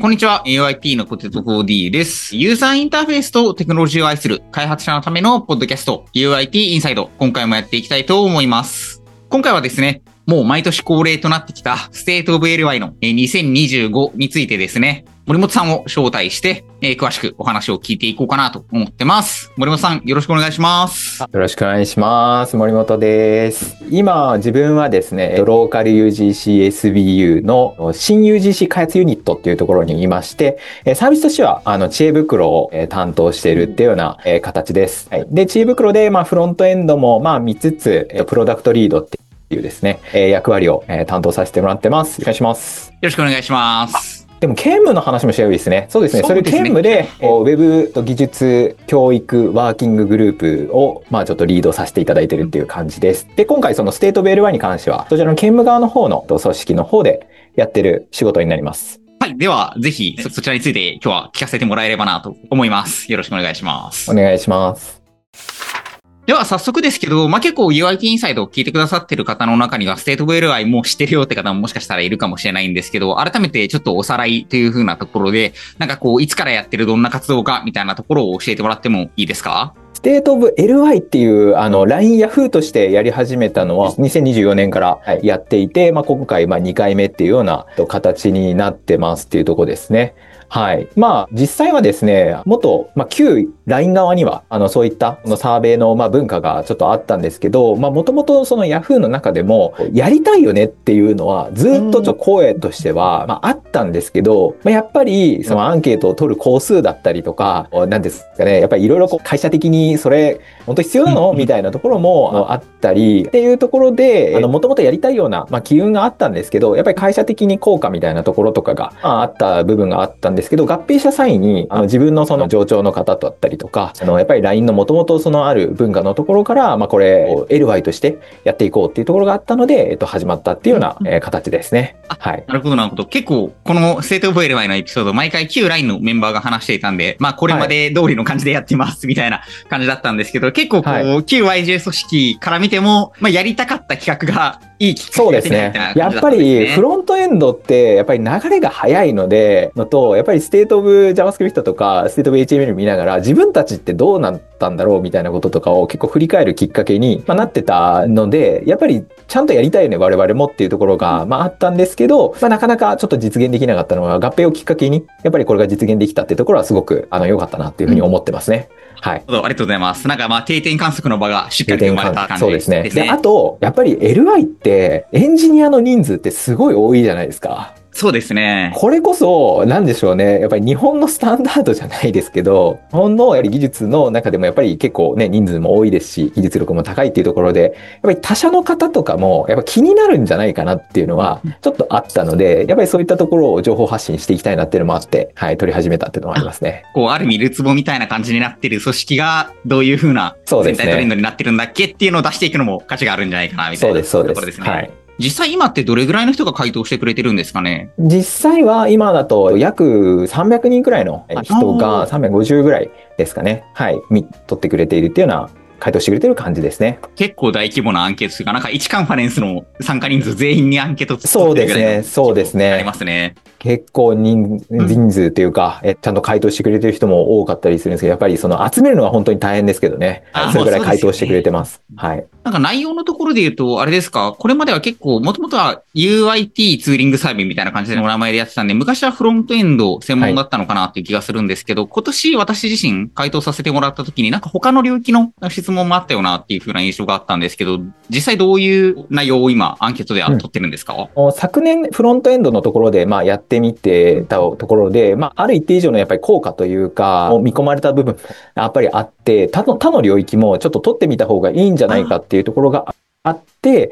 こんにちは。UIT のポテト 4D です。ユーザーインターフェースとテクノロジーを愛する開発者のためのポッドキャスト UIT インサイド。今回もやっていきたいと思います。今回はですね、もう毎年恒例となってきたステートオブ LY の2025についてですね、森本さんを招待して、詳しくお話を聞いていこうかなと思ってます。森本さん、よろしくお願いします。 よろしくお願いします。森本です。今、自分はですね、ローカル UGC SBU の新 UGC 開発ユニットっていうところにいまして、サービスとしては、知恵袋を担当しているっていうような形です。はい、で、知恵袋で、フロントエンドも、見つつ、プロダクトリードっていうですね、役割を担当させてもらってます。お願いします。 よろしくお願いします。 でも、兼務の話もした方がいいですね。そうですね。それ兼務で、ウェブと技術教育ワーキンググループを、ちょっとリードさせていただいているっていう感じです。で、今回そのステートオブ LY に関しては、そちらの兼務側の方の組織の方でやってる仕事になります。 はい。では、ぜひ、そちらについて今日は聞かせてもらえればなと思います。よろしくお願いします。 お願いします。 では早速ですけど、結構 UIT インサイドを聞いてくださってる方の中にはステートオブ LY も知ってるよって方ももしかしたらいるかもしれないんですけど、改めてちょっとおさらいという風なところで、いつからやってるどんな活動かみたいなところを教えてもらってもいいですか？ ステートオブ LY っていう、LINE Yahoo としてやり始めたのは2024年からやっていて、今回2回目っていうような形になってますっていうところですね。はい。実際はですね、元、旧 LINE 側には、そういったサーベイの文化がちょっとあったんですけど、もともとその Yahoo の中でも、やりたいよねっていうのは、ずっと声としては、あったんですけど、やっぱり、そのアンケートを取る工数だったりとか、なんですかね、やっぱりいろいろ会社的にそれ、本当必要なのみたいなところもあったり、っていうところで、もともとやりたいような、機運があったんですけど、やっぱり会社的に効果みたいなところとかが、あった部分があったんですけど、合併した際に、自分のその上長の方だったりとか、やっぱり LINE のもともとそのある文化のところから、これを LY としてやっていこうっていうところがあったので、始まったっていうような、形ですね。はい。 なるほど、なるほど。結構、このステートオブ LY のエピソード、毎回旧 LINE のメンバーが話していたんで、これまで通りの感じでやってます、みたいな感じだったんですけど、結構旧 YJ 組織から見ても、やりたかった企画がいいきっかけそうですね。やっぱりフロントエンドってやっぱり流れが早いので、やっぱりステートオブ JavaScript とかステートオブ HTML 見ながら自分たちってどうなったんだろうみたいなこととかを結構振り返るきっかけになってたので、やっぱりちゃんとやりたいよね我々もっていうところがあったんですけど、なかなかちょっと実現できなかったのは合併をきっかけにやっぱりこれが実現できたっていうところはすごく良かったなっていうふうに思ってますね。はい。 ありがとうございます。定点観測の場がしっかり生まれた感じですね。 そうですね。で、あと、やっぱり LY ってエンジニアの人数ってすごい多いじゃないですか。 そうですね。 これこそ、なんでしょうね。やっぱり日本のスタンダードじゃないですけど、日本のやはり技術の中でもやっぱり結構ね、人数も多いですし、技術力も高いっていうところで、やっぱり他社の方とかも、やっぱ気になるんじゃないかなっていうのは、ちょっとあったので、やっぱりそういったところを情報発信していきたいなっていうのもあって、はい、取り始めたっていうのもありますね。 ある意味、ルツボみたいな感じになってる組織が、どういう風な全体トレンドになってるんだっけっていうのを出していくのも価値があるんじゃないかな、みたいなところですね。はい。実際今ってどれぐらいの人が回答してくれてるんですかね？ 実際は今だと約300人くらいの人が350ぐらいですかね。はい。取ってくれているっていうような回答してくれてる感じですね。 結構大規模なアンケートというか、1カンファレンスの参加人数全員にアンケートそうですね。そうですね。 ありますね。 結構人数というか、ちゃんと回答してくれてる人も多かったりするんですけど、やっぱりその集めるのは本当に大変ですけどね。それぐらい回答してくれてます。はい。 内容のところで言うと、あれですか、これまでは結構、もともとは UIT ツーリングサービスみたいな感じでお名前でやってたんで、昔はフロントエンド専門だったのかなっていう気がするんですけど、今年私自身回答させてもらった時に他の領域の質問もあったよなっていう風な印象があったんですけど、実際どういう内容を今アンケートで取ってるんですか？ 昨年フロントエンドのところでやってみてたところで、ある一定以上のやっぱり効果というか、見込まれた部分やっぱりあって、他の領域もちょっと取ってみた方がいいんじゃないかっていうところがあって、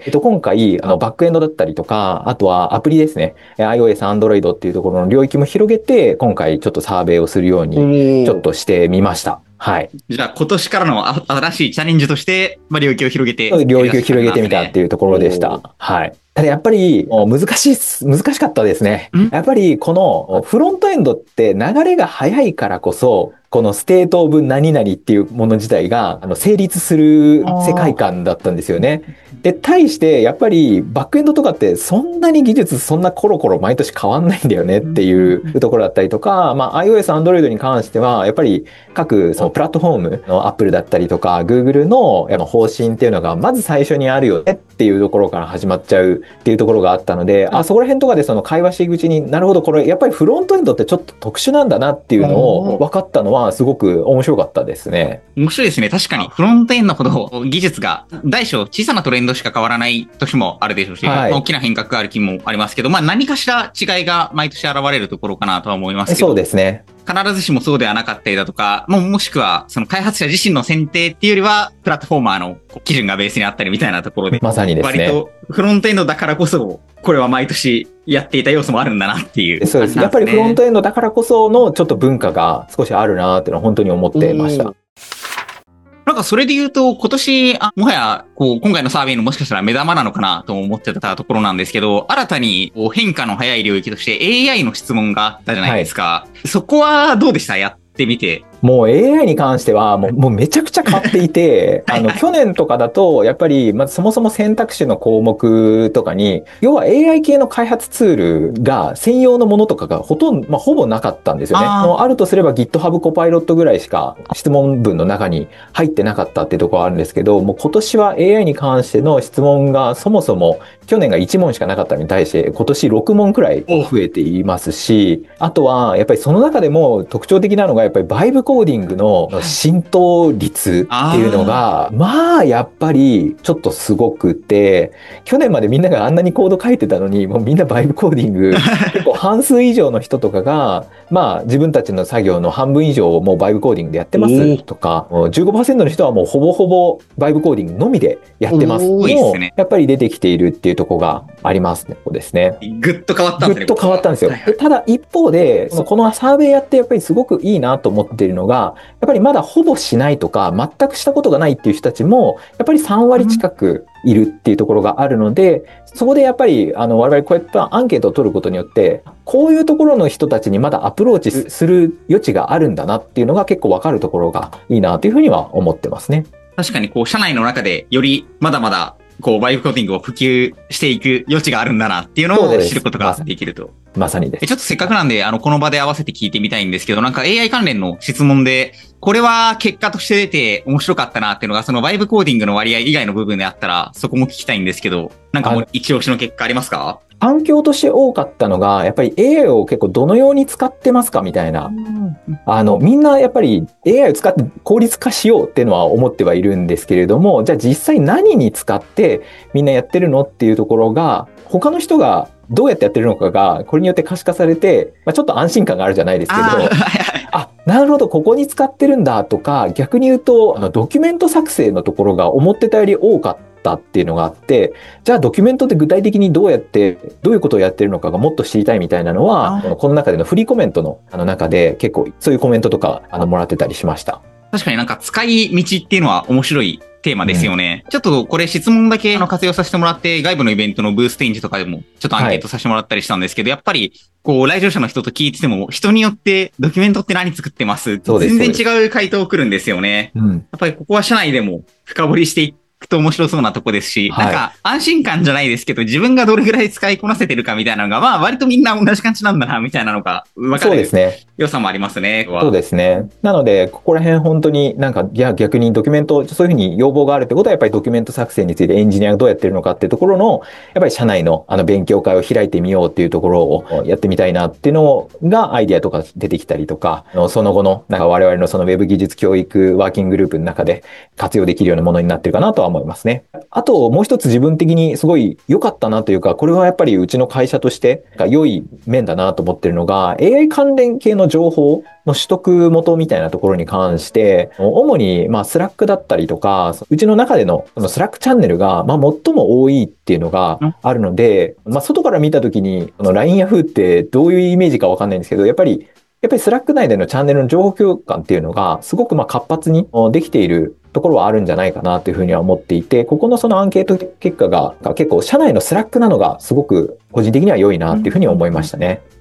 今回、バックエンドだったりとか、あとはアプリですね。iOS、Android っていうところの領域も広げて、今回ちょっとサーベイをするように、ちょっとしてみました。はい。 じゃあ今年からの新しいチャレンジとして、領域を広げて、 領域を広げてみたっていうところでした。はい。ただやっぱり難しかったですね。やっぱりこのフロントエンドって流れが早いからこそ、 このステートオブ何々っていうもの自体が、成立する世界観だったんですよね。で、対して、やっぱり、バックエンドとかって、そんなに技術そんなコロコロ毎年変わんないんだよねっていうところだったりとか、まあ、iOS、Android に関しては、やっぱり、各、そのプラットフォームの Apple だったりとか、Google の方針っていうのが、まず最初にあるよねっていうところから始まっちゃうっていうところがあったので、そこら辺とかでその会話していくうちになるほどこれやっぱりフロントエンドってちょっと特殊なんだなっていうのを分かったのはすごく面白かったですね。 面白いですね。確かにフロントエンドほど技術が大小小さなトレンドしか変わらない年もあるでしょうし、はい、大きな変革がある気もありますけど、まあ何かしら違いが毎年現れるところかなとは思いますけど。 そうですね。 必ずしもそうではなかったりだとか、もしくは、その開発者自身の選定っていうよりは、プラットフォーマーの基準がベースにあったりみたいなところで。 まさにですね。 割とフロントエンドだからこそ、これは毎年やっていた要素もあるんだなっていう、 そうです。やっぱりフロントエンドだからこそのちょっと文化が少しあるなっていうのは本当に思ってました。 なんかそれで言うと、今年、もはや、今回のサーベイのもしかしたら目玉なのかなと思ってたところなんですけど、新たに変化の早い領域として AI の質問があったじゃないですか。はい、そこはどうでした？やってみて。 もう AI に関してはもうめちゃくちゃ変わっていて、去年とかだと、やっぱり、まずそもそも選択肢の項目とかに、要は AI 系の開発ツールが専用のものとかがほぼなかったんですよね。あるとすれば GitHub コパイロットぐらいしか質問文の中に入ってなかったっていうところがあるんですけど、もう今年は AI に関しての質問がそもそも去年が1問しかなかったのに対して今年6問くらい増えていますし、あとはやっぱりその中でも特徴的なのがやっぱりバイブコーディングの浸透率っていうのが、まあやっぱりちょっとすごくて、去年までみんながあんなにコード書いてたのに、もうみんなバイブコーディング、結構半数以上の人とかが、まあ自分たちの作業の半分以上をもうバイブコーディングでやってますとか、15% の人はもうほぼほぼバイブコーディングのみでやってますのも、やっぱり出てきているっていうところがありますね。ここですね。 ぐっと変わったんですね。 ぐっと変わったんですよ。ただ一方で、このサーベイやってやっぱりすごくいいなと思っているのが、やっぱりまだほぼしないとか、全くしたことがないっていう人たちも、やっぱり3割近くいるっていうところがあるので、そこでやっぱり、我々こうやってアンケートを取ることによって、こういうところの人たちにまだアプローチする余地があるんだなっていうのが結構わかるところがいいなというふうには思ってますね。 確かに社内の中でよりまだまだバイブコーディングを普及していく余地があるんだなっていうのを知ることができると。 まさにです。 ちょっとせっかくなんで、この場で合わせて聞いてみたいんですけど、なんか AI 関連の質問で、これは結果として出て面白かったなっていうのが、そのバイブコーディングの割合以外の部分であったら、そこも聞きたいんですけど、なんかもう一押しの結果ありますか？ 環境として多かったのが、やっぱり AI を結構どのように使ってますかみたいな。みんなやっぱり AI を使って効率化しようっていうのは思ってはいるんですけれども、じゃあ実際何に使ってみんなやってるのっていうところが、他の人がどうやってやってるのかが、これによって可視化されて、ちょっと安心感があるじゃないですけど、なるほど、ここに使ってるんだとか、逆に言うと、ドキュメント作成のところが思ってたより多かったっていうのがあって、じゃあドキュメントって具体的にどういうことをやってるのかがもっと知りたいみたいなのは、この中でのフリーコメントの中で結構そういうコメントとかもらってたりしました。 確かになんか使い道っていうのは面白いテーマですよね。ちょっとこれ質問だけ活用させてもらって、外部のイベントのブース展示とかでもちょっとアンケートさせてもらったりしたんですけど、やっぱり来場者の人と聞いてても、人によってドキュメントって何作ってますって全然違う回答来るんですよね。やっぱりここは社内でも深掘りしていくと面白そうなとこですし、なんか安心感じゃないですけど、自分がどれぐらい使いこなせてるかみたいなのが、割とみんな同じ感じなんだな、みたいなのが分かる良さもありますね。 そうですね。なので、ここら辺本当になんか、逆にドキュメント、そういうふうに要望があるってことは、やっぱりドキュメント作成についてエンジニアがどうやってるのかっていうところの、やっぱり社内の勉強会を開いてみようっていうところをやってみたいなっていうのがアイデアとか出てきたりとか、その後のなんか我々のそのウェブ技術教育ワーキンググループの中で活用できるようなものになってるかなとは思いますね。あともう一つ自分的にすごい良かったなというか、これはやっぱりうちの会社として良い面だなと思ってるのが、AI 関連系の情報の取得元みたいなところに関して、主にスラックだったりとか、うちの中でのスラックチャンネルが最も多いっていうのがあるので、外から見たときにLINE ヤフーってどういうイメージかわかんないんですけど、やっぱりスラック内でのチャンネルの情報共感っていうのがすごく活発にできているところはあるんじゃないかなというふうには思っていて、ここのそのアンケート結果が結構社内のスラックなのがすごく個人的には良いなっていうふうに思いましたね。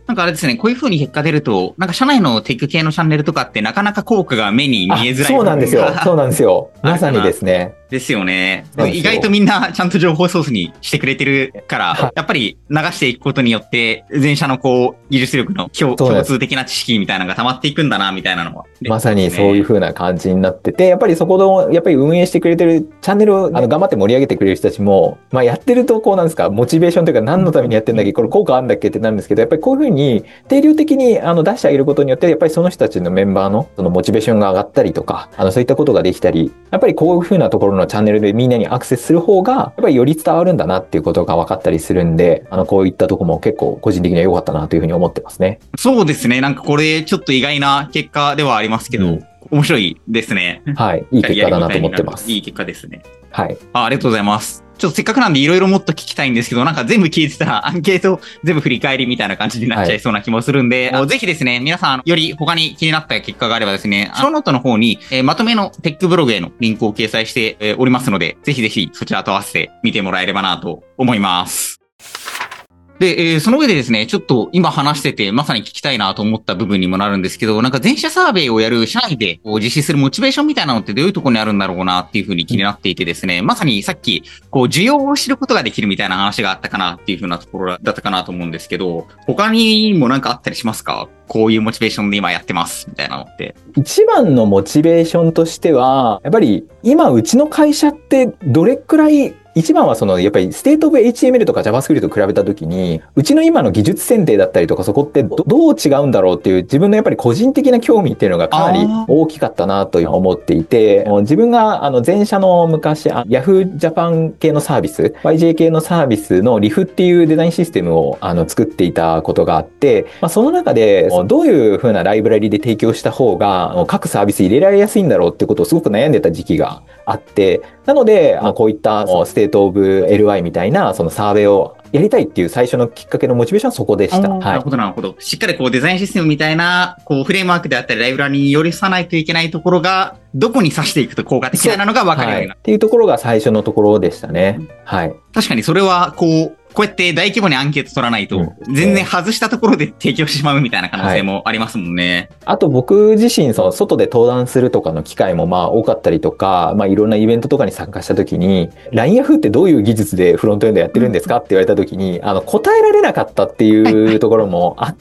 なんかあれですね、こういう風に結果出ると、なんか社内のテック系のチャンネルとかってなかなか効果が目に見えづらい。 そうなんですよ。そうなんですよ。まさにですね。 ですよね。意外とみんなちゃんと情報ソースにしてくれてるから、やっぱり流していくことによって、全社のこう、技術力の共通的な知識みたいなのが溜まっていくんだな、みたいなのは、 まさにそういう風な感じになってて、やっぱりそこの、やっぱり運営してくれてるチャンネルを頑張って盛り上げてくれる人たちも、まあやってるとこうなんですか、モチベーションというか何のためにやってんだっけ、これ効果あるんだっけってなるんですけど、やっぱりこういう風に定量的に出してあげることによって、やっぱりその人たちのメンバーのそのモチベーションが上がったりとか、そういったことができたり、やっぱりこういう風なところのチャンネルでみんなにアクセスする方が、やっぱりより伝わるんだなっていうことが分かったりするんで、こういったとこも結構個人的には良かったなというふうに思ってますね。 そうですね。なんかこれちょっと意外な結果ではありますけど、面白いですね。 はい。いい結果だなと思ってます。 いい結果ですね。 はい。 ありがとうございます。ちょっとせっかくなんでいろいろもっと聞きたいんですけど、なんか全部聞いてたらアンケート全部振り返りみたいな感じになっちゃいそうな気もするんで、ぜひですね、皆さんより他に気になった結果があればですね、ショーノートの方に、まとめのテックブログへのリンクを掲載して、おりますので、ぜひぜひそちらと合わせて見てもらえればなと思います。で、その上でですね、ちょっと今話しててまさに聞きたいなと思った部分にもなるんですけど、なんか全社サーベイをやる社内で実施するモチベーションみたいなのってどういうところにあるんだろうなっていうふうに気になっていてですね、まさにさっき、需要を知ることができるみたいな話があったかなっていうふうなところだったかなと思うんですけど、他にもなんかあったりしますか？こういうモチベーションで今やってますみたいなのって。 一番のモチベーションとしては、やっぱり今うちの会社ってどれくらい一番はやっぱりステートオブ HTML とか JavaScript と比べたときに、うちの今の技術選定だったりとかそこってどう違うんだろうっていう自分のやっぱり個人的な興味っていうのがかなり大きかったなと思っていて、自分が前社の昔、Yahoo Japan 系のサービス、YJ 系のサービスの RIF っていうデザインシステムを作っていたことがあって、その中でどういう風なライブラリで提供した方が各サービス入れられやすいんだろうってことをすごく悩んでた時期があって、なので、こういったステートオブ LY みたいなそのサーベイをやりたいっていう最初のきっかけのモチベーションはそこでした。 なるほど、なるほど。しっかりデザインシステムみたいな、フレームワークであったりライブラリに寄り添わないといけないところが、どこに挿していくと効果的なのが分かるようになる、 っていうところが最初のところでしたね。はい。 確かにそれは、こうやって大規模にアンケート取らないと、全然外したところで提供してしまうみたいな可能性もありますもんね。 あと僕自身、外で登壇するとかの機会も多かったりとか、いろんなイベントとかに参加した時に、LINE ヤフーってどういう技術でフロントエンドやってるんですかって言われた時に、答えられなかったっていうところもあって、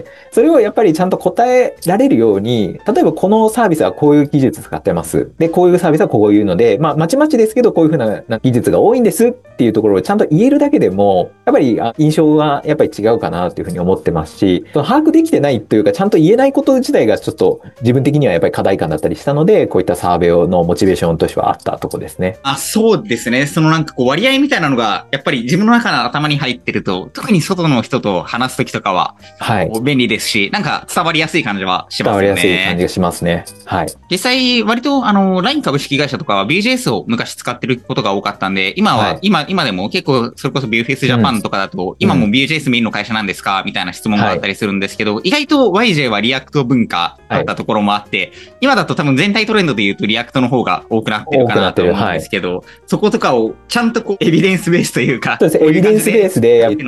それをやっぱりちゃんと答えられるように、例えばこのサービスはこういう技術使ってます。で、こういうサービスはこういうので、まちまちですけど、こういうふうな技術が多いんですっていうところをちゃんと言えるだけでも、やっぱり印象がやっぱり違うかなというふうに思ってますし、把握できてないというか、ちゃんと言えないこと自体がちょっと自分的にはやっぱり課題感だったりしたので、こういったサーベイのモチベーションとしてはあったとこですね。 そうですね。なんか割合みたいなのが、やっぱり自分の中の頭に入ってると、特に外の人と話すときとかは、便利ですし、なんか伝わりやすい感じはしますよね。 伝わりやすい感じがしますね。はい。 実際、割と、LINE 株式会社とかは Vue.js を昔使ってることが多かったんで、今でも結構、それこそ Viewface Japan とかだと、今も Vue.js メインの会社なんですかみたいな質問があったりするんですけど、意外と YJ はリアクト文化だったところもあって、今だと多分全体トレンドで言うとリアクトの方が多くなってるかなと思うんですけど、そことかをちゃんとエビデンスベースというか、 そうです。エビデンスベースでやって、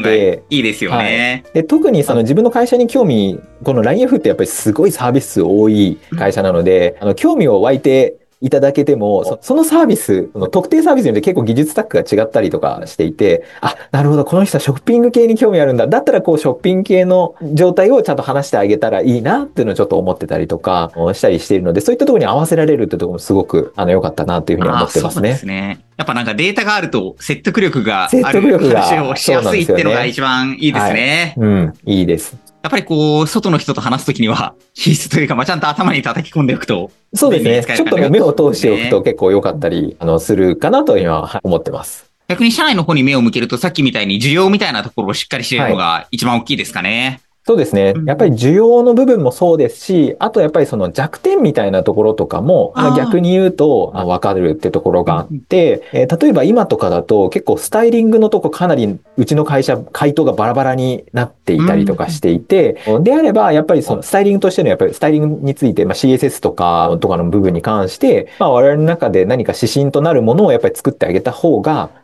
いいですよね。 で、特に自分の会社に興味、この LINE F ってやっぱりすごいサービス数多い会社なので、興味を湧いていただけても、そのサービス、特定サービスによって結構技術スタックが違ったりとかしていて、なるほど、この人はショッピング系に興味あるんだ。だったらショッピング系の状態をちゃんと話してあげたらいいなっていうのをちょっと思ってたりとかしたりしているので、そういったところに合わせられるってところもすごく良かったなというふうに思ってますね。 そうですね。やっぱなんかデータがあると説得力がある話をしやすいっていうのが一番いいですね。 いいです。 やっぱり外の人と話すときには必須というか、ちゃんと頭に叩き込んでおくと。 そうですね。ちょっと目を通しておくと結構良かったりするかなと今思ってます。 逆に社内の方に目を向けると、さっきみたいに需要みたいなところをしっかり知れるのが一番大きいですかね。 そうですね。やっぱり需要の部分もそうですし、あとやっぱり弱点みたいなところとかも、逆に言うとわかるってところがあって、例えば今とかだと結構スタイリングのとこかなりうちの会社、回答がバラバラになっていたりとかしていて、であればやっぱりスタイリングとしてのやっぱりスタイリングについて、CSS とかの部分に関して、我々の中で何か指針となるものをやっぱり作ってあげた方が、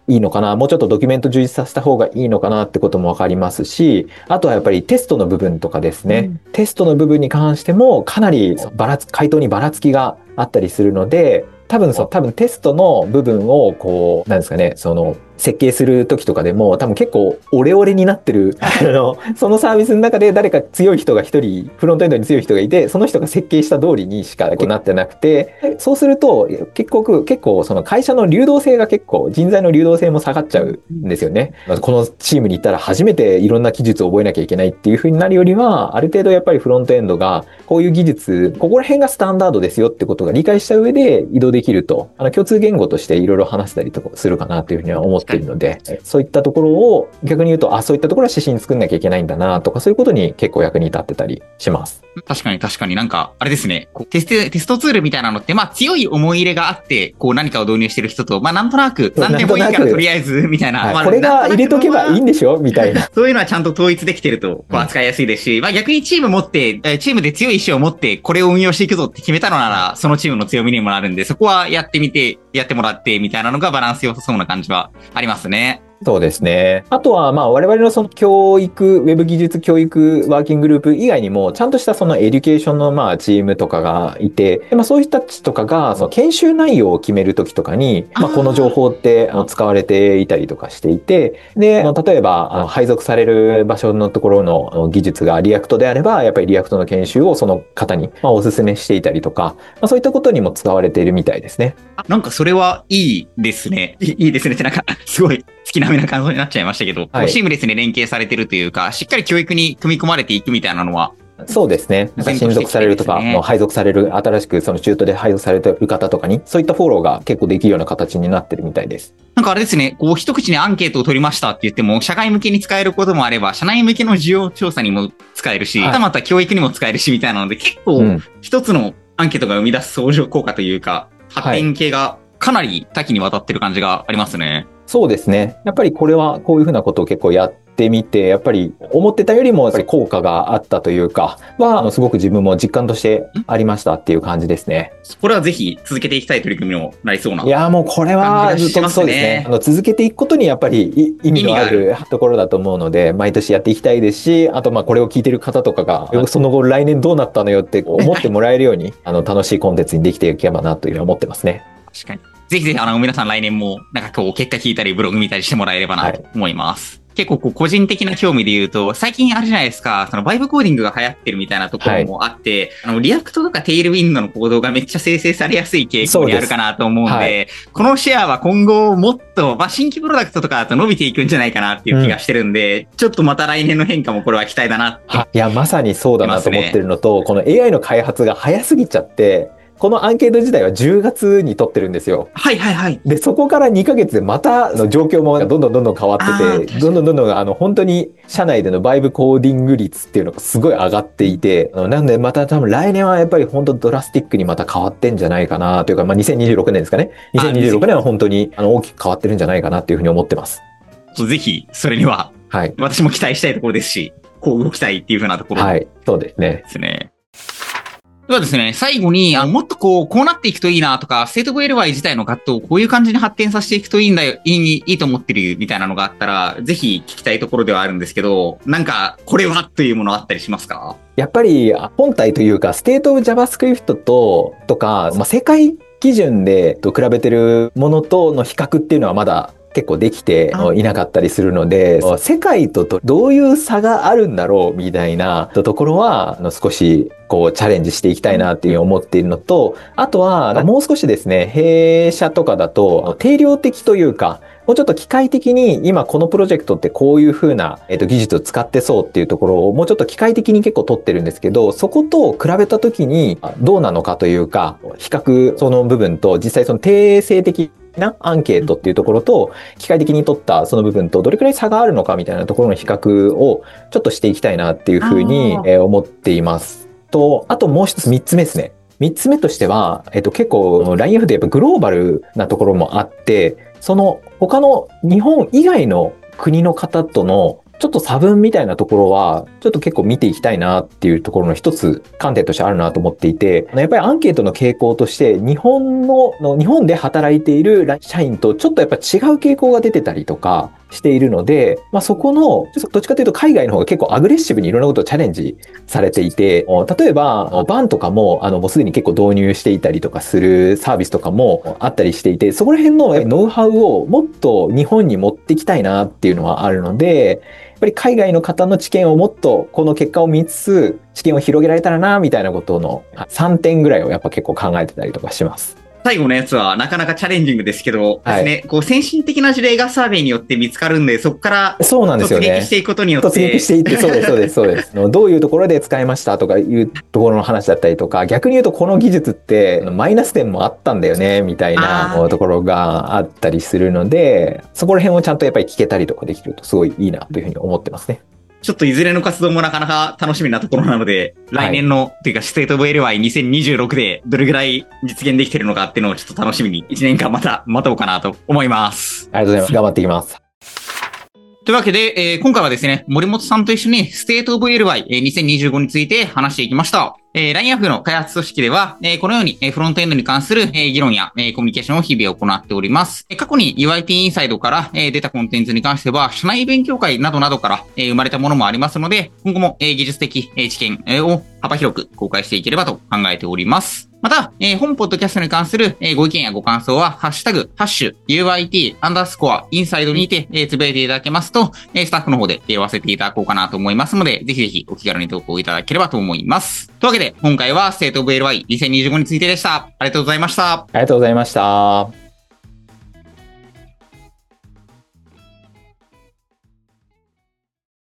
いいのかな、もうちょっとドキュメント充実させた方がいいのかなってこともわかりますし、あとはやっぱりテストの部分とかですね。テストの部分に関してもかなり回答にばらつきがあったりするので、多分テストの部分をなんですかね、設計する時とかでも多分結構オレオレになってる、そのサービスの中で誰か強い人が一人、フロントエンドに強い人がいて、その人が設計した通りにしかなってなくて、そうすると結構その会社の流動性が人材の流動性も下がっちゃうんですよね。このチームに行ったら初めていろんな技術を覚えなきゃいけないっていう風になるよりは、ある程度やっぱりフロントエンドがこういう技術、ここら辺がスタンダードですよってことが理解した上で移動できると、共通言語としていろいろ話せたりとかするかなというふうには思っているので、そういったところを逆に言うと、そういったところは指針作んなきゃいけないんだなとか、そういうことに結構役に立ってたりします。 確かになんか、あれですね。テストツールみたいなのって、強い思い入れがあって、何かを導入してる人と、なんとなく、何でもいいからとりあえず、みたいな。 これが入れとけばいいんでしょみたいな。 そういうのはちゃんと統一できてると、扱いやすいですし、逆にチームで強い意志を持って、これを運用していくぞって決めたのなら、そのチームの強みにもなるんで、そこはやってもらって、みたいなのがバランス良さそうな感じはありますね。 そうですね。あとは、我々のその教育、ウェブ技術教育ワーキンググループ以外にも、ちゃんとしたそのエデュケーションのチームとかがいて、そういう人たちとかが、その研修内容を決めるときとかに、この情報って使われていたりとかしていて、で、例えば、配属される場所のところの技術がリアクトであれば、やっぱりリアクトの研修をその方にお勧めしていたりとか、そういったことにも使われているみたいですね。 なんかそれはいいですね。いいですねってなんか、すごい好きな感想になっちゃいましたけど、シームレスに連携されてるというか、しっかり教育に組み込まれていくみたいなのは、 そうですね。新属されるとか、配属される、新しくその中途で配属されている方とかに、そういったフォローが結構できるような形になってるみたいです。 なんかあれですね、一口にアンケートを取りましたって言っても、社外向けに使えることもあれば、社内向けの需要調査にも使えるし、また教育にも使えるしみたいなので、結構一つのアンケートが生み出す相乗効果というか、発展系がかなり多岐にわたってる感じがありますね。 そうですね。やっぱりこれはこういうふうなことを結構やってみて、やっぱり思ってたよりもやっぱり効果があったというか、すごく自分も実感としてありましたっていう感じですね。 これはぜひ続けていきたい取り組みにもなりそうな。 いや、もうこれはずっとそうですね。続けていくことにやっぱり意味のあるところだと思うので、毎年やっていきたいですし、あとこれを聞いてる方とかが、その後来年どうなったのよって思ってもらえるように、楽しいコンテンツにできていけばなというふうに思ってますね。 確かに。ぜひぜひ皆さん来年も結果聞いたりブログ見たりしてもらえればなと思います。結構個人的な興味で言うと、最近あるじゃないですか、そのバイブコーディングが流行ってるみたいなところもあって、リアクトとかテイルウィンドのコードがめっちゃ生成されやすい傾向にあるかなと思うんで、このシェアは今後もっと、新規プロダクトとかだと伸びていくんじゃないかなっていう気がしてるんで、ちょっとまた来年の変化もこれは期待だなって。 いや、まさにそうだなと思ってるのと、この AI の開発が早すぎちゃって、このアンケート自体は10月に取ってるんですよ。 はいはいはい。 で、そこから2ヶ月でまた状況もどんどん変わってて、どんどん本当に社内でのバイブコーディング率っていうのがすごい上がっていて、なのでまた多分来年はやっぱり本当ドラスティックにまた変わってんじゃないかなというか、2026年ですかね。2026年は本当に大きく変わってるんじゃないかなっていうふうに思ってます。 ぜひ、それには、私も期待したいところですし、こう動きたいっていうふうなところそうですね。 ですね。ではですね、最後に、もっとこうなっていくといいなとか、ステートオブ LY 自体の活動をこういう感じに発展させていくといいんだよ、いいと思ってるみたいなのがあったら、ぜひ聞きたいところではあるんですけど、なんか、これはというものあったりしますか？ やっぱり、本体というか、ステートオブ JavaScript とか、世界基準で比べてるものとの比較っていうのはまだ結構できていなかったりするので、世界とどういう差があるんだろうみたいなところは、少しチャレンジしていきたいなっていうふうに思っているのと、あとはもう少しですね、弊社とかだと定量的というか、もうちょっと機械的に今このプロジェクトってこういう風な技術を使ってそうっていうところをもうちょっと機械的に結構取ってるんですけど、そこと比べた時にどうなのかというか、比較その部分と実際その定性的なアンケートっていうところと機械的に取ったその部分とどれくらい差があるのかみたいなところの比較をちょっとしていきたいなっていうふうに思っています。あともう一つ3つ目ですね。3つ目としては、結構 LINEF でやっぱグローバルなところもあって、その他の日本以外の国の方とのちょっと差分みたいなところは、ちょっと結構見ていきたいなっていうところの一つ観点としてあるなと思っていて、やっぱりアンケートの傾向として、日本で働いている社員とちょっとやっぱ違う傾向が出てたりとかしているので、そこの、どっちかというと海外の方が結構アグレッシブにいろんなことをチャレンジされていて、例えば、バンとかも、もうすでに結構導入していたりとかするサービスとかもあったりしていて、そこら辺のノウハウをもっと日本に持ってきたいなっていうのはあるので、やっぱり海外の方の知見をもっとこの結果を見つつ知見を広げられたらなみたいなことの3点ぐらいをやっぱ結構考えてたりとかします。 最後のやつはなかなかチャレンジングですけど、ですね、こう先進的な事例がサーベイによって見つかるんで、そこから突撃していくことによって。 突撃していって、そうです。どういうところで使いましたとかいうところの話だったりとか、逆に言うとこの技術ってマイナス点もあったんだよね、みたいなところがあったりするので、そこら辺をちゃんとやっぱり聞けたりとかできるとすごいいいなというふうに思ってますね。 ちょっといずれの活動もなかなか楽しみなところなので、来年の、というか、ステートオブ LY2026 でどれぐらい実現できてるのかっていうのをちょっと楽しみに1年間また待とうかなと思います。 ありがとうございます。頑張っていきます。 というわけで、今回はですね、森本さんと一緒にステートオブ LY2025 について話していきました。LINE ヤフーの開発組織では、このようにフロントエンドに関する議論やコミュニケーションを日々行っております。過去に UIT インサイドから出たコンテンツに関しては、社内勉強会などなどから生まれたものもありますので、今後も技術的知見を幅広く公開していければと考えております。また、本ポッドキャストに関するご意見やご感想は、ハッシュタグ、UIT_INSIDE にてつぶやいていただけますと、スタッフの方で言わせていただこうかなと思いますので、ぜひぜひお気軽に投稿いただければと思います。というわけで、今回はステートオブ LY2025 についてでした。ありがとうございました。 ありがとうございました。